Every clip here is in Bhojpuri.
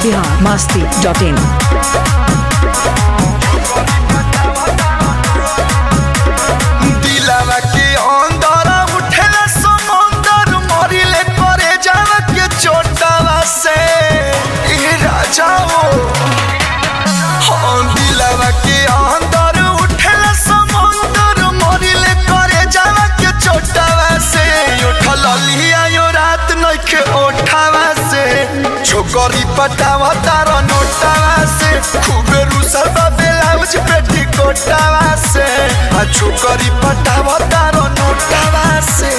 biharmasti.in दिलवा के अंदर उठेला समंदर मरिले करे जावा के चोटवा से ए राजाओ हाँ दिलवा के अंदर उठेला समंदर मरिले करे जावा के चोटवा से उठल लिया यो रात नइखे ओठावा से छोकरी पटावा तार नोटावा से खूबे रुसल ब्लाउज पेटी कोटावा से आ छोकरी पटावा तार नोटावा से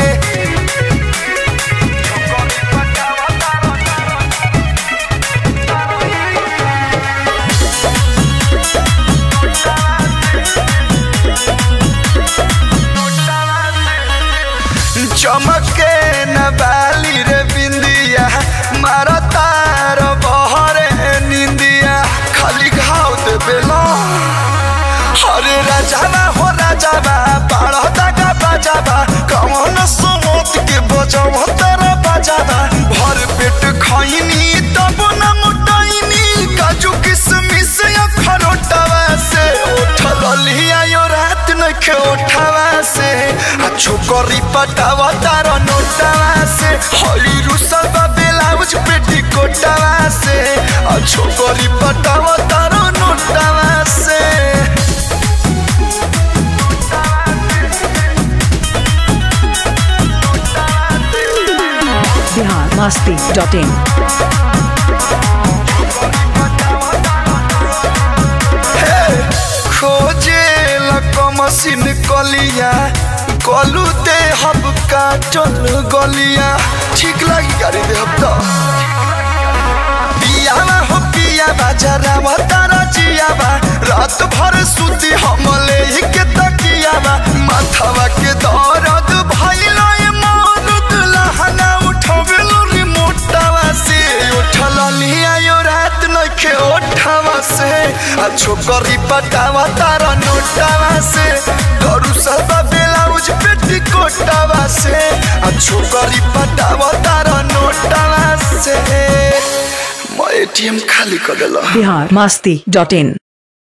चमके न बाली रे बिंदिया मारा तार बहरे निंदिया खाली घाव दे बेला अरे राजावा हो राजावा बाढ़ दागा बाजावा कौन सोमत के बजाव तारा बाजावा भर पेट खैनी तब न मोटाइनी काजू किसमिस अखरोटवा से उठल लिया यो रात नइखे उठावा से आ छोकरी पटावा तार नोटावा से हई रुसल ब्लाउज पेटी कोटावा से आ छोकरी पटावा तार नोटावा से biharmasti.in खोजे मशीन कलिया कलू दे हब काटल गलिया ठीक लगी गाड़ी दे हब तो पियावा हो पियावा जरा तारा जियावा रात भर सुती हमले के तकियावा माथावा के दर्द भइलो ए मरुद लहना उठवेलो रिमोटवा से उठल लिया यो रात नइखे ओठावा से आ छोकरी पटावा तार नोटावा से डरू सब ब्लाउज पेटी कोटावा से आ छोकरी पटावा तार नोटावा से मैं एटीएम खाली कर देला biharmasti.in